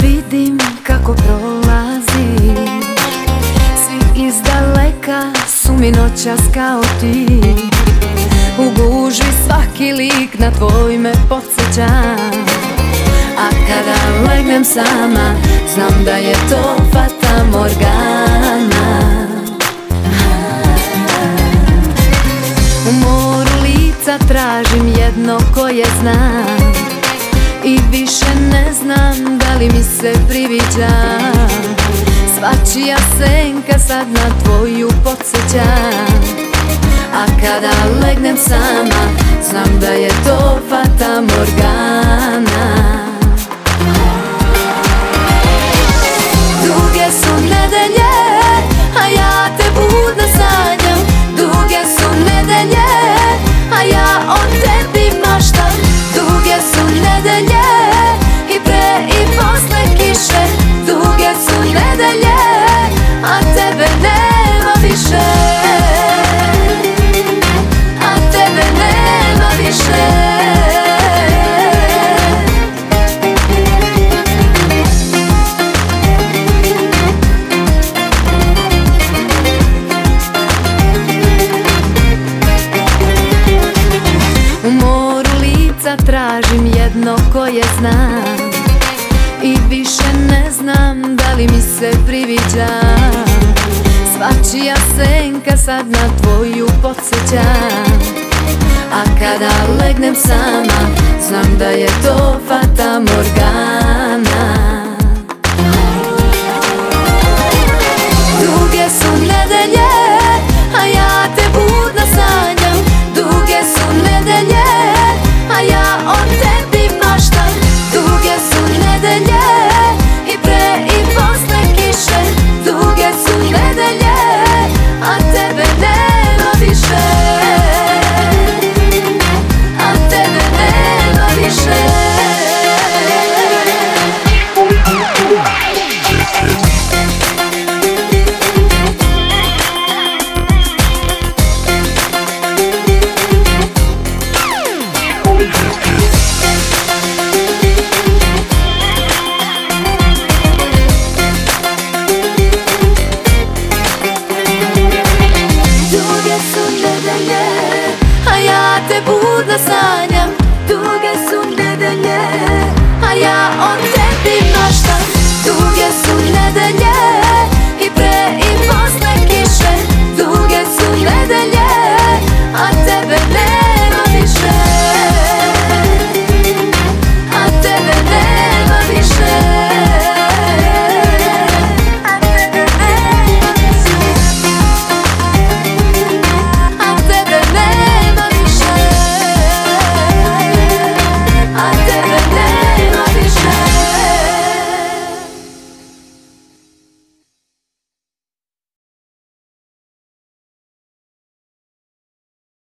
Vidim kako prolazi, svi iz daleka su mi noćas kao ti. U gužvi svaki lik na tvoj me podsjeća, a kada legnem sama znam da je to fata morgana. U moru lica tražim jedno koje znam i više ne znam da li mi se priviđa. Svačija senka sad na tvoju podsjeća, a kada legnem sama znam da je to fata morgana. Duge su nedelje, a ja te budno sanjam. Duge su nedelje, a ja o tebi maštam. Duge su nedelje, i pre i posle kiše. Duge su nedelje, a tebe nema više. A tebe nema više. U moru lica tražim jedno koje znam i više ne znam da li mi se priviđa. Svačija senka sad na tvoju podsjeća, a kada legnem sama znam da je to fata morgana. Duge su nedelje, a ja te budno sanjam. Duge su nedelje, a ja o tebi maštam. Duge su nedelje, i pre i posle kiše. Duge su nedelje, a tebe nema više. A tebe nema više. A ja te budno sanjam. Duge su nedelje, a ja